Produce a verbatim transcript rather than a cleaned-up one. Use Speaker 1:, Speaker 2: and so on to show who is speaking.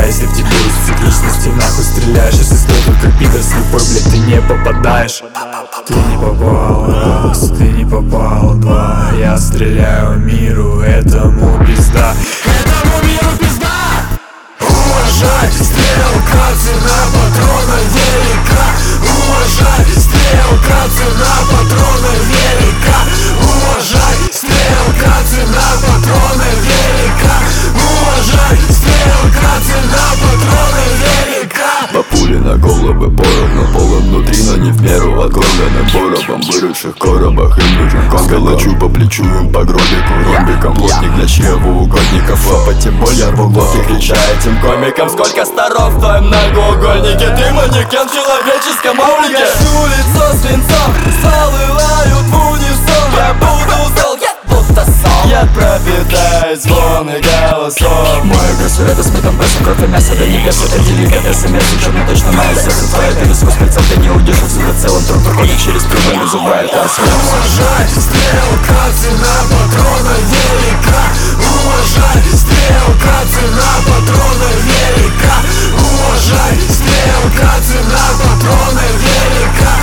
Speaker 1: если в тебе есть цикличность, нахуй стреляешь. Если стой только пидор слепой, блядь, ты не попадаешь. Ты не попал раз, ты не попал два. Я стреляю миру, этому пизда. Этому миру пизда! Уважай, стрелка, цена патрона велика. Уважай, стрелка, цена патрона велика. Уважай, стрелка, цена патрона велика. Уважай, стрелка, цена патрона велика.
Speaker 2: По пули на головы поровну, полом внутри, но не в меру. Отгромленным боробом, выросших коробах и нужен конга. Лачу по плечу им по гробику, ромбиком. Плотник для чревоугодников, а по тем более рву глотки, крича этим комикам: сколько старов в твоем многоугольнике? Ты манекен в человеческом облике. Гашу лицо свинцом, стволы лают в унисон. Я буду зол, я будто сон. Я пропитаюсь звон и голосов.
Speaker 3: Мой агрессор это с метамбесом, кровь и мясо до небес. Это деликатес и мясо, черно точно мое сердце. Твоя перескос прицел, ты не удержишь всегда целым. Труп проходит через прямой, называет арсен.
Speaker 1: Уважай, стрелка, цена патрона велика. Уважай, стрелка, цена патрона велика. Уважай, стрелка, цена патрона велика.